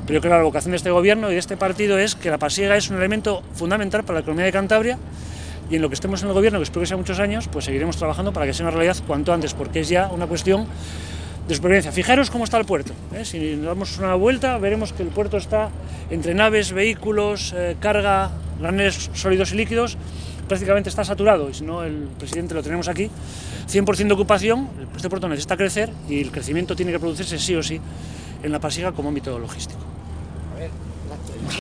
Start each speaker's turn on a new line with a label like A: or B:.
A: Pero yo creo que la vocación de este gobierno y de este partido es que la pasiega es un elemento fundamental para la economía de Cantabria, y en lo que estemos en el gobierno, que espero que sea muchos años, pues seguiremos trabajando para que sea una realidad cuanto antes, porque es ya una cuestión de supervivencia. Fijaros cómo está el puerto, si nos damos una vuelta veremos que el puerto está entre naves, vehículos, carga, graneles sólidos y líquidos, prácticamente está saturado, y si no el presidente lo tenemos aquí, 100% de ocupación. Este puerto necesita crecer y el crecimiento tiene que producirse sí o sí en la pasiega como ámbito logístico.